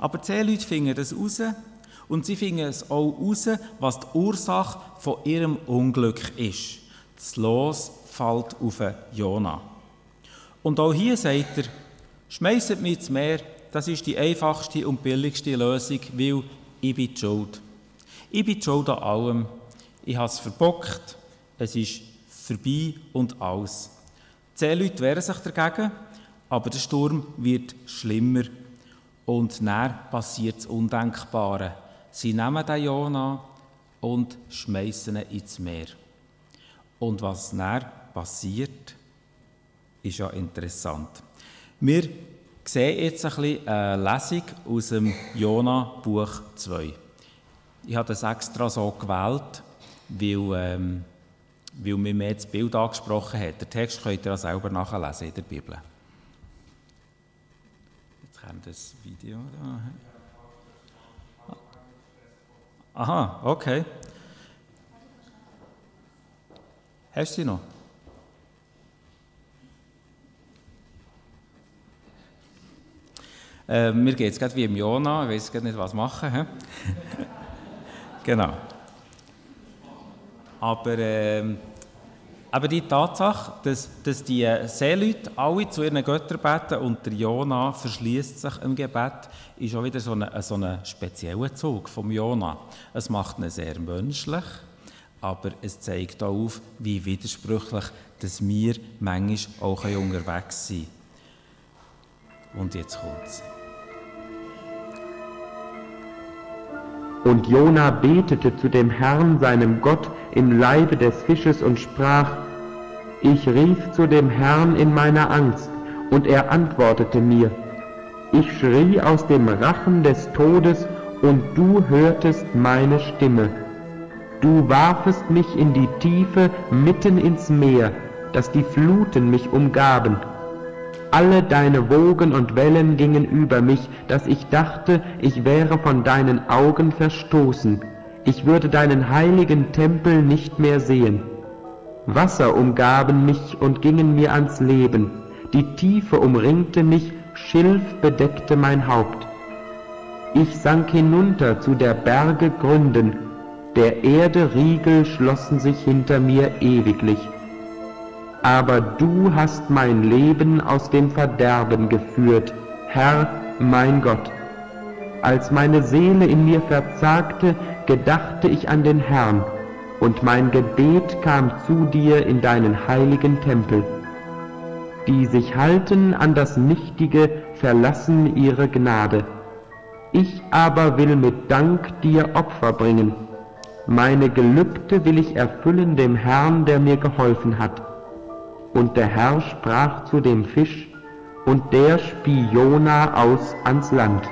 Aber die Seeleute finden das raus und sie finden es auch raus, was die Ursache von ihrem Unglück ist. Das Los fällt auf Jona. Und auch hier sagt er, schmeisset mich ins Meer, das ist die einfachste und billigste Lösung, weil ich bin die Schuld. Ich bin die Schuld an allem. Ich habe es verbockt, es ist vorbei und alles. Die Seeleute wehren sich dagegen, aber der Sturm wird schlimmer. Und dann passiert das Undenkbare. Sie nehmen den Jona und schmeißen ihn ins Meer. Und was dann passiert, ist ja interessant. Wir sehen jetzt ein bisschen eine Lesung aus dem Jona Buch 2. Ich habe das extra so gewählt, weil mir mehr das Bild angesprochen hat. Den Text könnt ihr ja selber nachlesen in der Bibel. Jetzt kommt das Video da. Aha, okay. Hast du sie noch? Mir geht es gerade wie im Jona, ich weiss gerade nicht, was machen. Genau. Aber die Tatsache, dass die Seeleute alle zu ihren Göttern beten und der Jona verschließt sich im Gebet, ist auch wieder so ein spezieller Zug vom Jona. Es macht ihn sehr menschlich, aber es zeigt auch auf, wie widersprüchlich dass wir manchmal auch unterwegs sein können. Und jetzt kommt's. Und Jona betete zu dem Herrn, seinem Gott, im Leibe des Fisches und sprach: Ich rief zu dem Herrn in meiner Angst, und er antwortete mir. Ich schrie aus dem Rachen des Todes, und du hörtest meine Stimme. Du warfest mich in die Tiefe, mitten ins Meer, dass die Fluten mich umgaben. Alle deine Wogen und Wellen gingen über mich, dass ich dachte, ich wäre von deinen Augen verstoßen. Ich würde deinen heiligen Tempel nicht mehr sehen. Wasser umgaben mich und gingen mir ans Leben. Die Tiefe umringte mich, Schilf bedeckte mein Haupt. Ich sank hinunter zu der Berge Gründen. Der Erde Riegel schlossen sich hinter mir ewiglich. Aber du hast mein Leben aus dem Verderben geführt, Herr, mein Gott. Als meine Seele in mir verzagte, gedachte ich an den Herrn, und mein Gebet kam zu dir in deinen heiligen Tempel. Die sich halten an das Nichtige, verlassen ihre Gnade. Ich aber will mit Dank dir Opfer bringen. Meine Gelübde will ich erfüllen dem Herrn, der mir geholfen hat. Und der Herr sprach zu dem Fisch, und der spie Jona aus ans Land.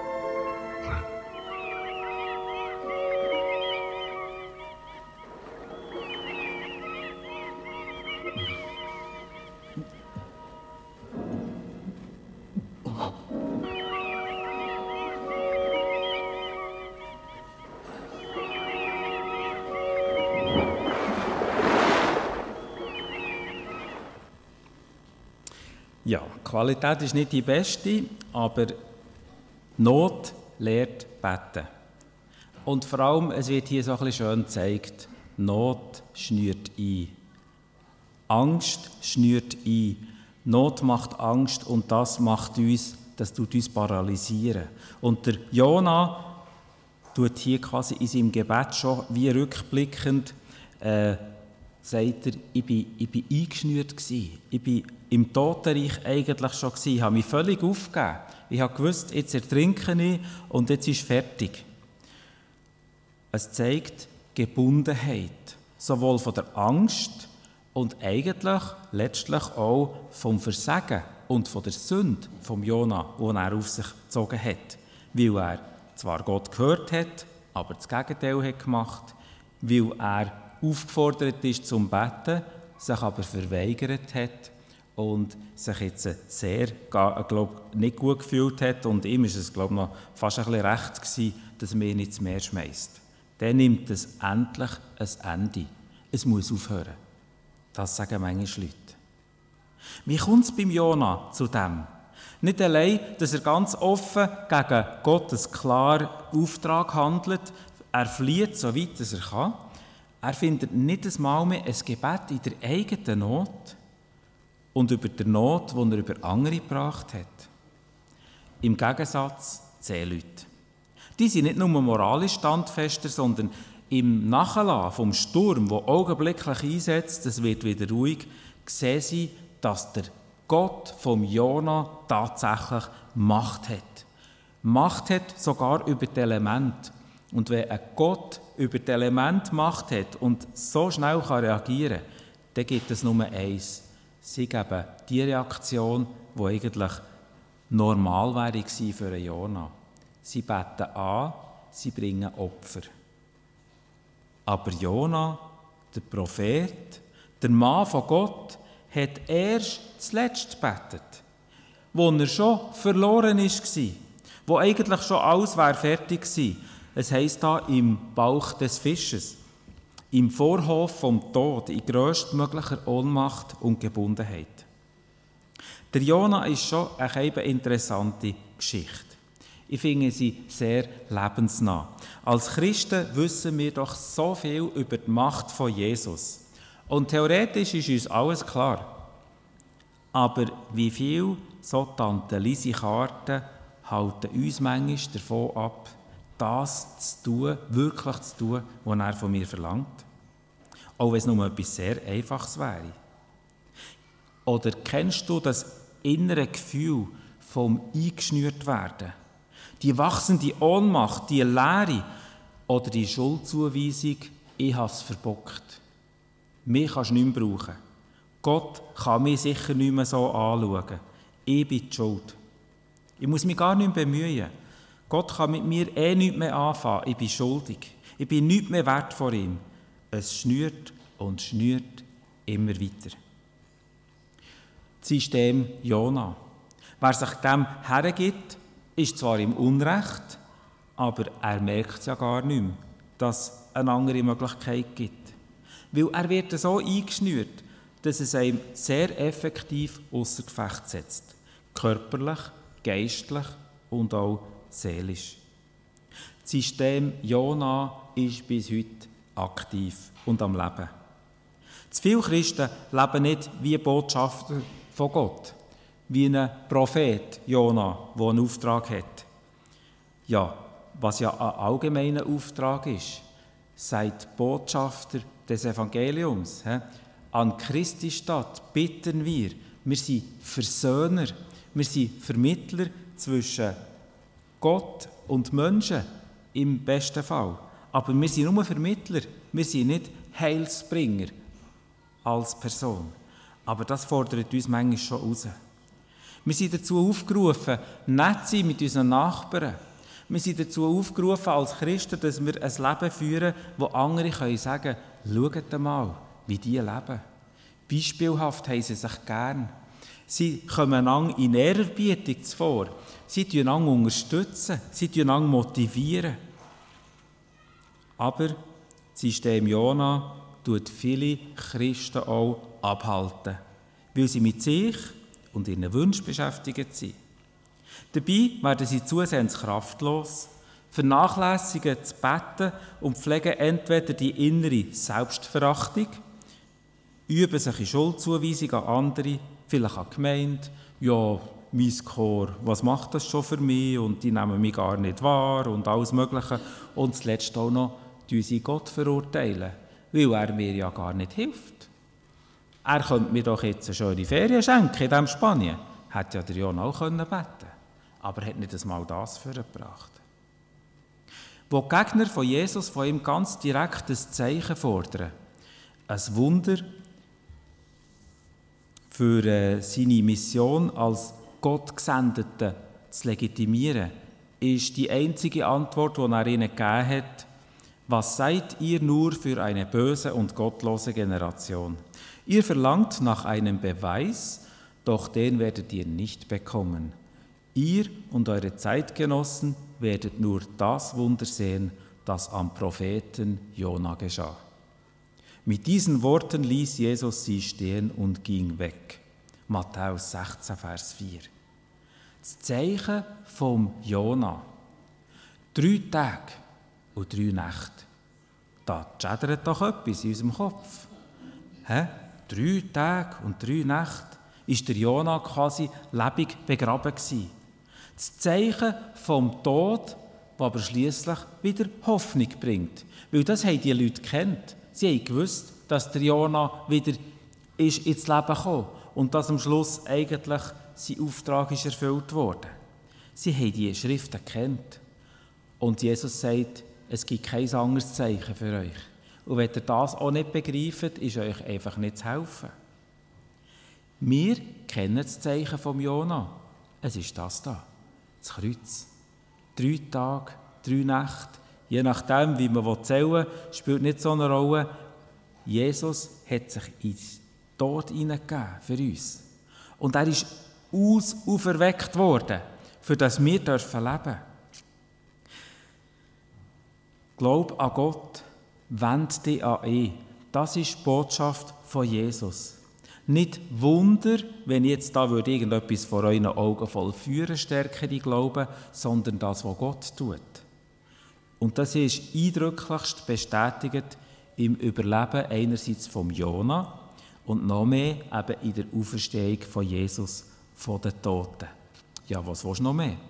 Ja, die Qualität ist nicht die beste, aber Not lehrt beten. Und vor allem, es wird hier so ein bisschen schön gezeigt, Not schnürt ein. Angst schnürt ein. Not macht Angst und das tut uns paralysieren. Und der Jona tut hier quasi in seinem Gebet schon wie rückblickend, sagt er, ich bin eingeschnürt gewesen. Ich bin im Totenreich eigentlich schon gewesen. Ich habe mich völlig aufgegeben. Ich habe gewusst, jetzt ertrinke ich und jetzt ist fertig. Es zeigt Gebundenheit, sowohl von der Angst und eigentlich letztlich auch vom Versagen und von der Sünde vom Jona, die er auf sich gezogen hat. Weil er zwar Gott gehört hat, aber das Gegenteil hat gemacht, weil er aufgefordert ist zum Beten, sich aber verweigert hat und sich jetzt sehr, nicht gut gefühlt hat und ihm ist es, glaube ich, noch fast ein bisschen recht gewesen, dass man ihn ins Meer schmeißt. Dann nimmt es endlich ein Ende. Es muss aufhören. Das sagen manche Leute. Wie kommt es beim Jona zu dem? Nicht allein, dass er ganz offen gegen Gottes klaren Auftrag handelt, er flieht so weit er kann. Er findet nicht einmal mehr ein Gebet in der eigenen Not und über die Not, die er über andere gebracht hat. Im Gegensatz die Seeleute. Die sind nicht nur moralisch standfester, sondern im Nachlassen vom Sturm, der augenblicklich einsetzt, es wird wieder ruhig, sehen sie, dass der Gott vom Jona tatsächlich Macht hat. Macht hat sogar über die Elemente. Und wenn ein Gott über die Elemente Macht hat und so schnell reagieren kann, dann gibt es nur eins. Sie geben die Reaktion, die eigentlich normal wäre für einen Jona. Sie beten an, sie bringen Opfer. Aber Jona, der Prophet, der Mann von Gott, hat erst zuletzt gebetet, wo er schon verloren war, wo eigentlich schon alles fertig war. Es heisst da im Bauch des Fisches, im Vorhof vom Tod, in grösstmöglicher Ohnmacht und Gebundenheit. Der Jona ist schon eine interessante Geschichte. Ich finde sie sehr lebensnah. Als Christen wissen wir doch so viel über die Macht von Jesus. Und theoretisch ist uns alles klar. Aber wie viel so Tante-Lisi Karten halten uns manchmal davon ab, das zu tun, wirklich zu tun, was er von mir verlangt. Auch wenn es nur etwas sehr Einfaches wäre. Oder kennst du das innere Gefühl vom Eingeschnürt-Werden? Die wachsende Ohnmacht, die Leere oder die Schuldzuweisung, ich habe es verbockt. Mich kannst du nicht mehr brauchen. Gott kann mich sicher nicht mehr so anschauen. Ich bin die Schuld. Ich muss mich gar nicht mehr bemühen. Gott kann mit mir nichts mehr anfangen. Ich bin schuldig. Ich bin nichts mehr wert vor ihm. Es schnürt und schnürt immer weiter. Das System Jona. Wer sich dem hergibt, ist zwar im Unrecht, aber er merkt es ja gar nicht mehr, dass es eine andere Möglichkeit gibt. Weil er wird so eingeschnürt, dass es einem sehr effektiv ausser Gefecht setzt. Körperlich, geistlich und auch seelisch. Das System Jona ist bis heute aktiv und am Leben. Zu viele Christen leben nicht wie Botschafter von Gott, wie ein Prophet Jona, der einen Auftrag hat. Ja, was ja ein allgemeiner Auftrag ist, seid Botschafter des Evangeliums. An Christi Stadt bitten wir sind Versöhner, wir sind Vermittler zwischen Gott und Menschen im besten Fall. Aber wir sind nur Vermittler, wir sind nicht Heilsbringer als Person. Aber das fordert uns manchmal schon raus. Wir sind dazu aufgerufen, nett zu sein mit unseren Nachbarn. Wir sind dazu aufgerufen, als Christen, dass wir ein Leben führen, wo andere sagen können, schaut mal, wie die leben. Beispielhaft haben sie sich gern. Sie kommen einander in Ehrerbietung vor. Sie unterstützen einander, sie motivieren. Aber das System Jona tut viele Christen auch abhalten, weil sie mit sich und ihren Wünschen beschäftigt sind. Dabei werden sie zusehends kraftlos, vernachlässigen zu beten und pflegen entweder die innere Selbstverachtung, üben sich in Schuldzuweisung an andere, vielleicht an die Gemeinde, ja, mein Chor, was macht das schon für mich und die nehmen mich gar nicht wahr und alles Mögliche. Und zuletzt auch noch sie Gott verurteilen, weil er mir ja gar nicht hilft. Er könnte mir doch jetzt eine schöne Ferien schenken in diesem Spanien. Hätte ja der Jona auch beten können, aber er hat nicht einmal das vorgebracht. Wo die Gegner von Jesus von ihm ganz direkt ein Zeichen fordern, ein Wunder für seine Mission als Gottgesendeten zu legitimieren, ist die einzige Antwort, die er ihnen gegeben hat: Was seid ihr nur für eine böse und gottlose Generation? Ihr verlangt nach einem Beweis, doch den werdet ihr nicht bekommen. Ihr und eure Zeitgenossen werdet nur das Wunder sehen, das am Propheten Jona geschah. Mit diesen Worten ließ Jesus sie stehen und ging weg. Matthäus 16, Vers 4. Das Zeichen vom Jona. 3 Tage und 3 Nächte. Da schädert doch etwas in unserem Kopf. 3 Tage und 3 Nächte ist der Jona quasi lebendig begraben gewesen. Das Zeichen vom Tod, das aber schliesslich wieder Hoffnung bringt. Weil das haben die Leute gekannt. Sie haben gewusst, dass der Jona wieder ist ins Leben gekommen und dass am Schluss eigentlich sein Auftrag ist erfüllt wurde. Sie haben die Schriften gekannt. Und Jesus sagt, es gibt kein anderes Zeichen für euch. Und wenn ihr das auch nicht begreift, ist euch einfach nicht zu helfen. Wir kennen das Zeichen vom Jona. Es ist das da, das Kreuz. 3 Tage, 3 Nächte, je nachdem, wie man zählen will, spielt nicht so eine Rolle. Jesus hat sich ins Tod hineingegeben für uns. Und er ist auferweckt worden, für das wir leben dürfen. Glaub an Gott, wend dich an ihn. Das ist die Botschaft von Jesus. Nicht Wunder, wenn jetzt da irgendetwas vor euren Augen voll Feuer stärken, die Glauben, sondern das, was Gott tut. Und das ist eindrücklichst bestätigt im Überleben einerseits vom Jona und noch mehr eben in der Auferstehung von Jesus von den Toten. Ja, was willst du noch mehr?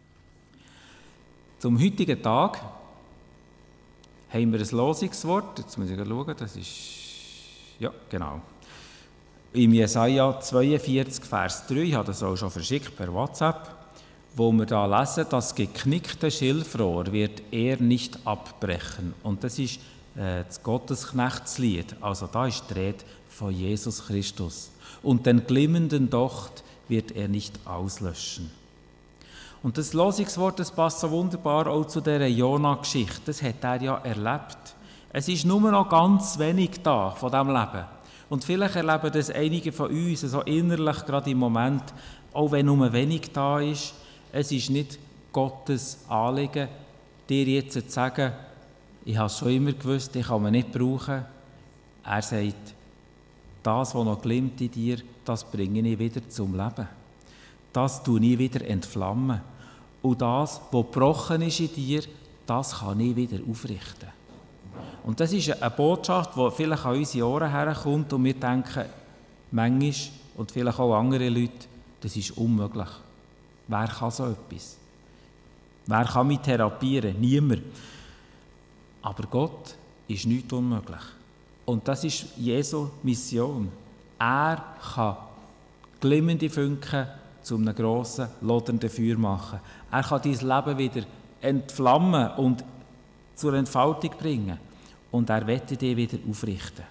Zum heutigen Tag haben wir ein Losungswort. Jetzt muss ich schauen, das ist... Ja, genau. Im Jesaja 42, Vers 3, ich habe das auch schon verschickt per WhatsApp, wo wir da lesen, das geknickte Schilfrohr wird er nicht abbrechen. Und das ist das Gottesknechtslied. Also da ist die Rede von Jesus Christus. Und den glimmenden Docht wird er nicht auslöschen. Und das Losungswort, das passt so wunderbar auch zu dieser Jona-Geschichte. Das hat er ja erlebt. Es ist nur noch ganz wenig da von diesem Leben. Und vielleicht erleben das einige von uns so innerlich, gerade im Moment, auch wenn nur wenig da ist. Es ist nicht Gottes Anliegen, dir jetzt zu sagen, ich habe es schon immer gewusst, ich kann mich nicht brauchen. Er sagt, das, was noch glimmt in dir, das bringe ich wieder zum Leben. Das tue ich wieder entflammen. Und das, was gebrochen ist in dir, das kann ich wieder aufrichten. Und das ist eine Botschaft, die vielleicht an unsere Ohren herkommt und wir denken, manchmal, und vielleicht auch andere Leute, das ist unmöglich. Wer kann so etwas? Wer kann mich therapieren? Niemand. Aber Gott ist nichts unmöglich. Und das ist Jesu Mission. Er kann glimmende Funken zu einem grossen, lodernden Feuer machen. Er kann dein Leben wieder entflammen und zur Entfaltung bringen. Und er möchte dich wieder aufrichten.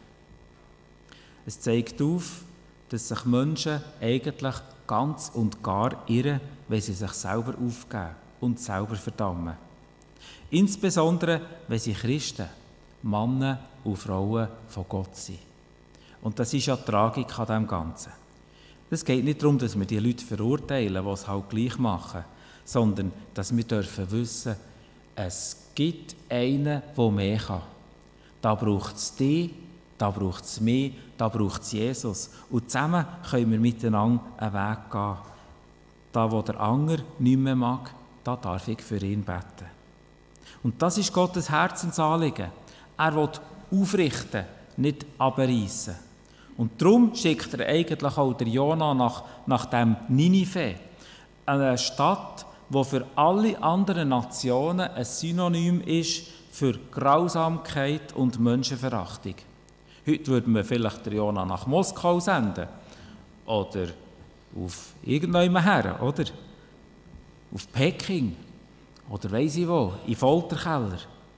Es zeigt auf, dass sich Menschen eigentlich ganz und gar irren, wenn sie sich selber aufgeben und selber verdammen. Insbesondere, wenn sie Christen, Männer und Frauen von Gott sind. Und das ist ja die Tragik an dem Ganzen. Es geht nicht darum, dass wir die Leute verurteilen, die es halt gleich machen, sondern dass wir dürfen wissen, es gibt einen, der mehr kann. Da braucht es dich, da braucht es mich, da braucht es Jesus. Und zusammen können wir miteinander einen Weg gehen. Da, wo der andere nicht mehr mag, da darf ich für ihn beten. Und das ist Gottes Herzensanliegen. Er will aufrichten, nicht abreißen. Und darum schickt er eigentlich auch der Jona nach dem Ninive, eine Stadt, die für alle anderen Nationen ein Synonym ist für Grausamkeit und Menschenverachtung. Heute würden wir vielleicht den Jona nach Moskau senden. Oder auf irgendjemanden her, oder? Auf Peking. Oder weiss ich wo, in Folterkeller.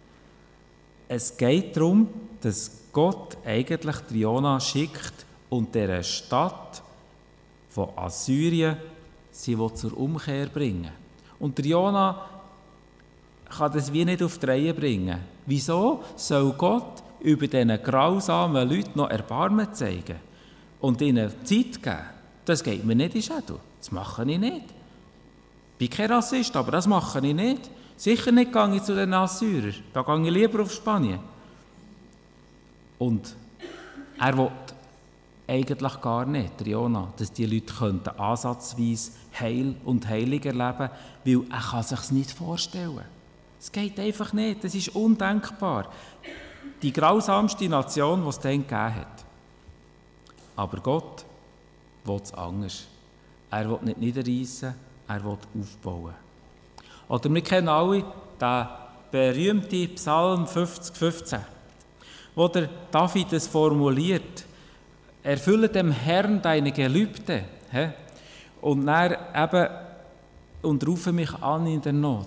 Es geht darum, dass Gott eigentlich den Jona schickt und dieser Stadt von Assyrien sie zur Umkehr bringen. Und der Jona kann das wie nicht auf die Reihe bringen. Wieso soll Gott über diesen grausamen Leuten noch Erbarmen zeigen und ihnen Zeit geben? Das geht mir nicht in den Schädel. Das mache ich nicht. Ich bin kein Rassist, aber das mache ich nicht. Sicher nicht gehe ich zu den Assyrern. Da gehe ich lieber auf Spanien. Und er will eigentlich gar nicht, der Jona, dass die Leute könnten ansatzweise Heil und Heilung erleben, weil er kann sich nicht vorstellen. Es geht einfach nicht, das ist undenkbar. Die grausamste Nation, die es dann gegeben hat. Aber Gott will es anders. Er will nicht niederreissen, er will aufbauen. Oder wir kennen alle den berühmten Psalm 50,15, wo der David es formuliert: Erfülle dem Herrn deine Gelübde. Und dann eben, und rufe mich an in der Not.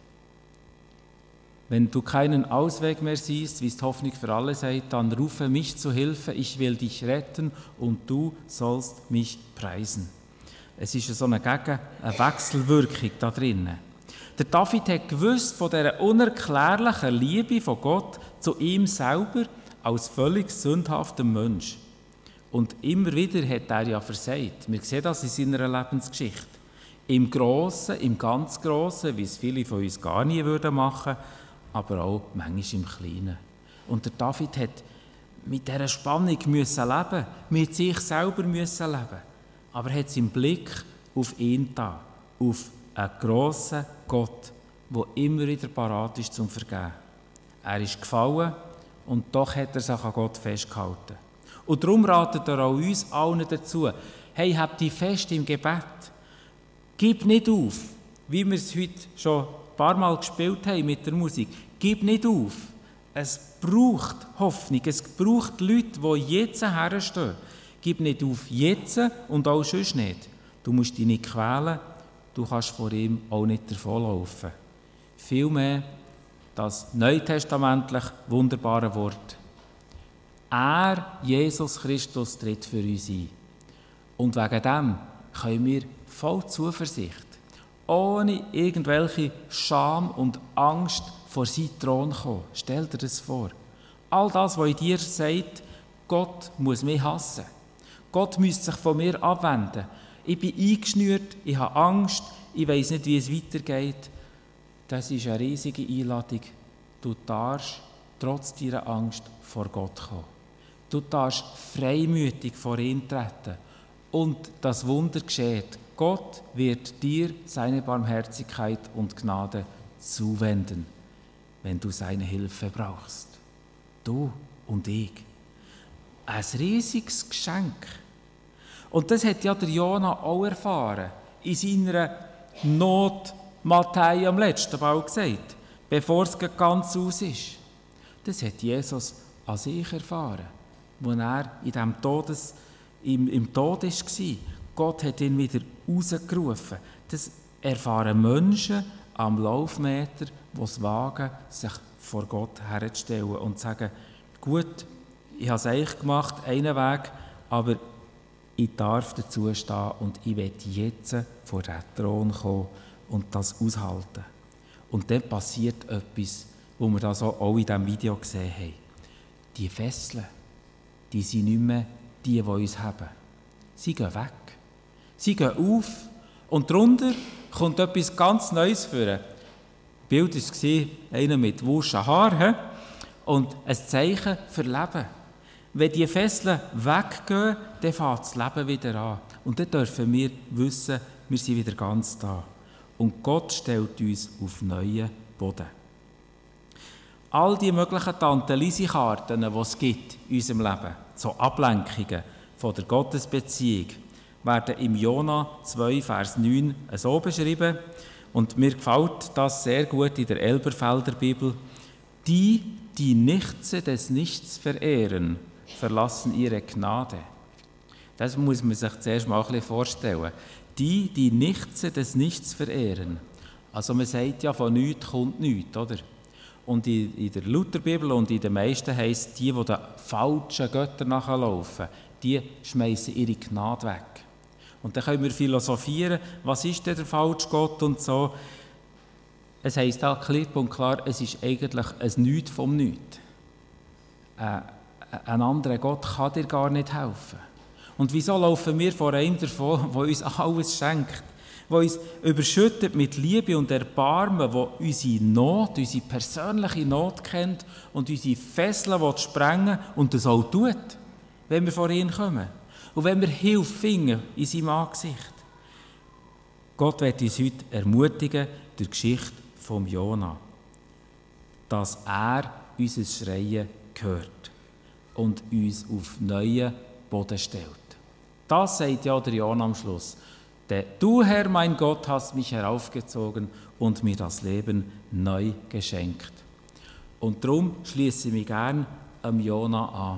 Wenn du keinen Ausweg mehr siehst, wie es die Hoffnung für alle sagt, dann rufe mich zu Hilfe, ich will dich retten und du sollst mich preisen. Es ist so eine Wechselwirkung da drinnen. Der David hat gewusst von dieser unerklärlichen Liebe von Gott zu ihm selber als völlig sündhafter Mensch. Und immer wieder hat er ja versagt. Wir sehen das in seiner Lebensgeschichte. Im Grossen, im ganz Grossen, wie es viele von uns gar nie würden machen, aber auch manchmal im Kleinen. Und der David hat mit dieser Spannung müssen leben, mit sich selber müssen leben. Aber er hat seinen Blick auf ihn da, auf einen grossen Gott, der immer wieder parat ist zum Vergeben. Er ist gefallen und doch hat er sich an Gott festgehalten. Und darum ratet er auch uns allen dazu: Hey, habt dich fest im Gebet. Gib nicht auf, wie wir es heute schon ein paar Mal gespielt haben mit der Musik. Gib nicht auf. Es braucht Hoffnung, es braucht Leute, die jetzt herstehen. Gib nicht auf jetzt und auch sonst nicht. Du musst dich nicht quälen, du kannst vor ihm auch nicht davonlaufen. Vielmehr das neutestamentlich wunderbare Wort: Er, Jesus Christus, tritt für uns ein. Und wegen dem können wir voll Zuversicht, ohne irgendwelche Scham und Angst vor seinen Thron kommen. Stell dir das vor. All das, was in dir sagt, Gott muss mich hassen. Gott müsste sich von mir abwenden. Ich bin eingeschnürt, ich habe Angst, ich weiss nicht, wie es weitergeht. Das ist eine riesige Einladung. Du darfst trotz deiner Angst vor Gott kommen. Du darfst freimütig vor ihn treten. Und das Wunder geschieht. Gott wird dir seine Barmherzigkeit und Gnade zuwenden, wenn du seine Hilfe brauchst. Du und ich. Ein riesiges Geschenk. Und das hat ja der Jona auch erfahren. In seiner Not, Matthäus am letzten Mal gesagt, bevor es ganz aus ist. Das hat Jesus an sich erfahren, als er in dem im Tod war. Gott hat ihn wieder rausgerufen. Das erfahren Menschen am Laufmeter, die es wagen, sich vor Gott herzustellen und zu sagen: Gut, ich habe es eigentlich gemacht, einen Weg, aber ich darf dazu stehen und ich will jetzt vor den Thron kommen und das aushalten. Und dann passiert etwas, wo wir das auch in diesem Video gesehen haben. Die Fesseln, die sind nicht mehr die uns haben. Sie gehen weg. Sie gehen auf und darunter kommt etwas ganz Neues vor. Das Bild war einer mit wuschen Haaren und ein Zeichen für Leben. Wenn die Fesseln weggehen, dann fängt das Leben wieder an. Und dann dürfen wir wissen, wir sind wieder ganz da. Und Gott stellt uns auf neuen Boden. All die möglichen Tante-Lisi-Karten, die es gibt in unserem Leben, so Ablenkungen von der Gottesbeziehung, werden im Jona 2, Vers 9 so beschrieben. Und mir gefällt das sehr gut in der Elberfelder Bibel. Die nichts des Nichts verehren, verlassen ihre Gnade. Das muss man sich zuerst mal ein bisschen vorstellen. Die nichts des Nichts verehren. Also man sagt ja, von nichts kommt nichts, oder? Und in der Lutherbibel und in den meisten heisst, die den falschen Göttern nachlaufen, die schmeißen ihre Gnade weg. Und dann können wir philosophieren, was ist denn der falsche Gott und so. Es heisst da klipp und klar, es ist eigentlich ein Nichts vom Nichts. Ein anderer Gott kann dir gar nicht helfen. Und wieso laufen wir vor einem davon, der uns alles schenkt, der uns überschüttet mit Liebe und Erbarmen, der unsere Not, unsere persönliche Not kennt und unsere Fesseln sprengen und das auch tut, wenn wir vor ihn kommen. Und wenn wir Hilfe finden in seinem Angesicht. Gott wird uns heute ermutigen, durch die Geschichte von Jona, dass er unser Schreien hört und uns auf neuen Boden stellt. Das sagt ja der Jona am Schluss. Denn du, Herr, mein Gott, hast mich heraufgezogen und mir das Leben neu geschenkt. Und darum schließe ich mich gerne am Jona an.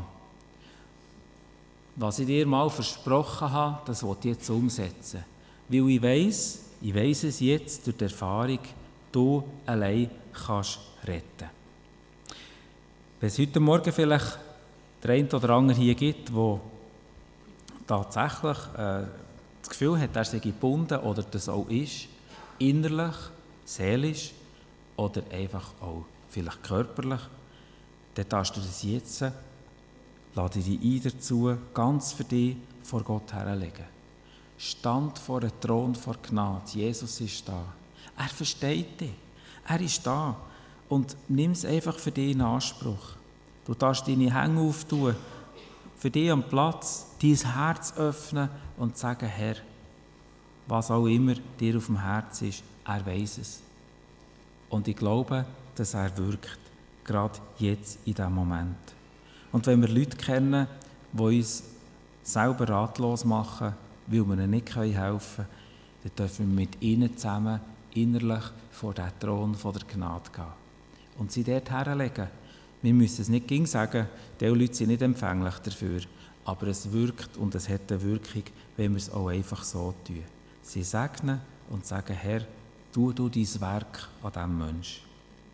Was ich dir mal versprochen habe, das will ich jetzt umsetzen. Weil ich weiss es jetzt durch die Erfahrung, du allein kannst retten. Wenn es heute Morgen vielleicht der eine oder andere hier gibt, der tatsächlich das Gefühl hat, er sei gebunden oder das auch ist, innerlich, seelisch oder einfach auch vielleicht körperlich, dann darfst du das jetzt, lade dich ein dazu, ganz für dich vor Gott herlegen. Stand vor dem Thron vor Gnade, Jesus ist da. Er versteht dich, er ist da und nimm es einfach für dich in Anspruch. Du darfst deine Hände auftun, für dich am Platz, dein Herz öffnen und sagen, Herr, was auch immer dir auf dem Herz ist, er weiss es. Und ich glaube, dass er wirkt, gerade jetzt in diesem Moment. Und wenn wir Leute kennen, die uns selber ratlos machen, weil wir ihnen nicht helfen können, dann dürfen wir mit ihnen zusammen innerlich vor den Thron der Gnade gehen. Und sie dort herlegen. Wir müssen es nicht gegen sagen, diese Leute sind nicht empfänglich dafür, aber es wirkt und es hat eine Wirkung, wenn wir es auch einfach so tun. Sie segnen und sagen, Herr, tu dein Werk an diesem Menschen.